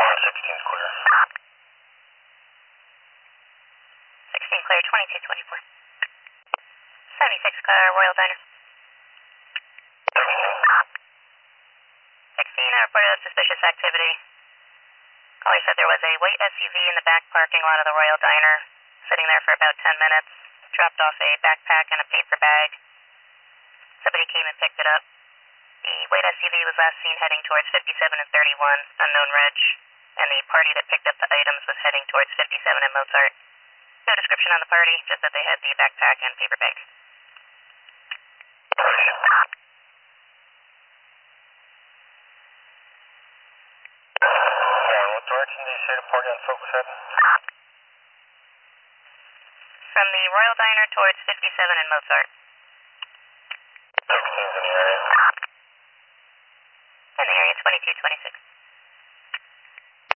16's clear. 16 clear, 2224. 76 Royal Diner. 16, I reported suspicious activity. Caller said there was a white SUV in the back parking lot of the Royal Diner, sitting there for about 10 minutes, dropped off a backpack and a paper bag. Somebody came and picked it up. The white SUV was last seen heading towards 57 and 31, unknown reg, and the party that picked up the items was heading towards 57 and Mozart. No description on the party, just that they had the backpack and paper bag. What direction do you say the party on foot was heading? From the Royal Diner towards 57 and Mozart. 16's in the area. In the area, 2226.